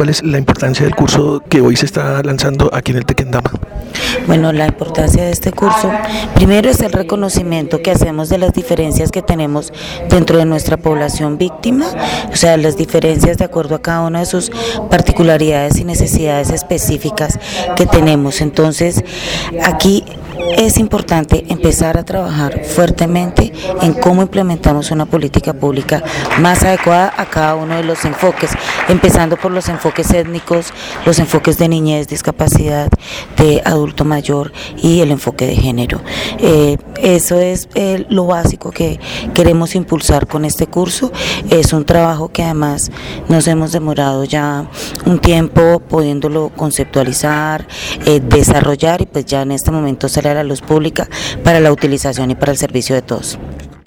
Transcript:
¿cuál es la importancia del curso que hoy se está lanzando aquí en el Tequendama? Bueno, la importancia de este curso, primero es el reconocimiento que hacemos de las diferencias que tenemos dentro de nuestra población víctima, o sea, las diferencias de acuerdo a cada una de sus particularidades y necesidades específicas que tenemos. Entonces, aquí es importante empezar a trabajar fuertemente en cómo implementamos una política pública más adecuada a cada uno de los enfoques, empezando por los enfoques étnicos, los enfoques de niñez, discapacidad, de adulto mayor y el enfoque de género. Eso es lo básico que queremos impulsar con este curso. Es un trabajo que además nos hemos demorado ya un tiempo pudiéndolo conceptualizar, desarrollar, y pues ya en este momento sale a la luz pública para la utilización y para el servicio de todos.